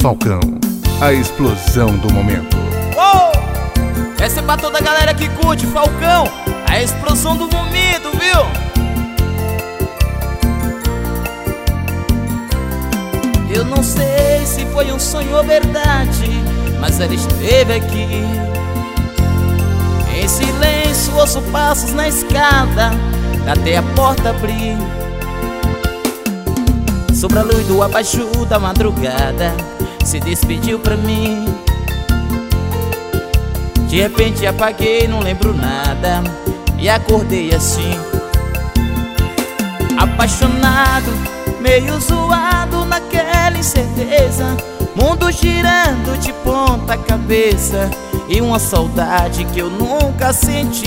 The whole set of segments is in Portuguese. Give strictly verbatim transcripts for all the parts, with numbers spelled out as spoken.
Falcão, a explosão do momento. Uou! Essa é pra toda a galera que curte Falcão, a explosão do momento, viu? Eu não sei se foi um sonho ou verdade, mas ela esteve aqui. Em silêncio ouço passos na escada até a porta abrir. Sobre a luz do abajur da madrugada se despediu pra mim. De repente apaguei, não lembro nada, e acordei assim, apaixonado, meio zoado naquela incerteza, mundo girando de ponta cabeça, e uma saudade que eu nunca senti.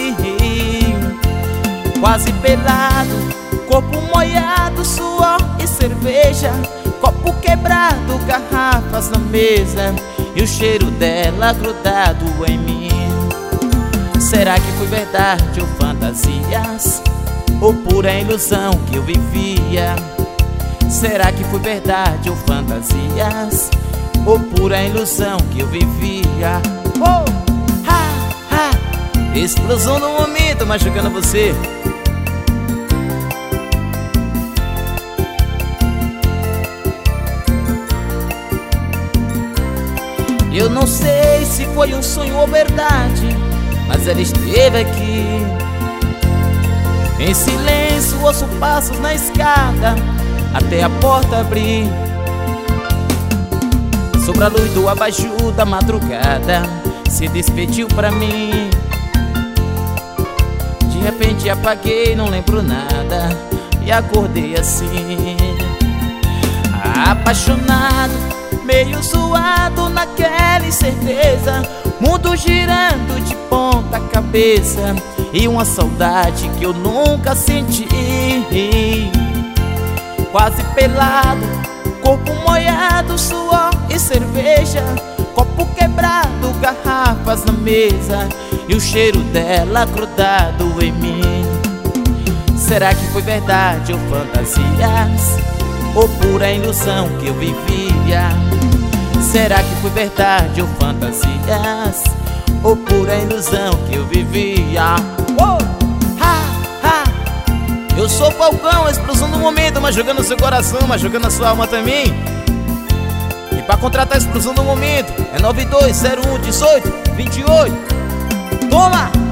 Quase pelado, corpo molhado, suor e cerveja, copo quebrado, garrafas na mesa, e o cheiro dela grudado em mim. Será que foi verdade ou fantasias, ou pura ilusão que eu vivia? Será que foi verdade ou fantasias, ou pura ilusão que eu vivia? Oh! Ha! Ha! Explosão no momento, machucando você. Eu não sei se foi um sonho ou verdade, mas ela esteve aqui. Em silêncio ouço passos na escada até a porta abrir. Sobre a luz do abajur da madrugada se despediu pra mim. De repente apaguei, não lembro nada, e acordei assim, apaixonado, meio zoado naquela incerteza, mundo girando de ponta cabeça, e uma saudade que eu nunca senti. Quase pelado, corpo molhado, suor e cerveja, copo quebrado, garrafas na mesa, e o cheiro dela grudado em mim. Será que foi verdade ou fantasias, ou pura ilusão que eu vivia? Será que foi verdade ou fantasias, ou pura ilusão que eu vivia? Oh! Ha! Ha! Eu sou o Falcão, a explosão do momento, mas jogando seu coração, mas jogando a sua alma também. E pra contratar a explosão do momento é nove dois zero um dezoito vinte e oito. Toma!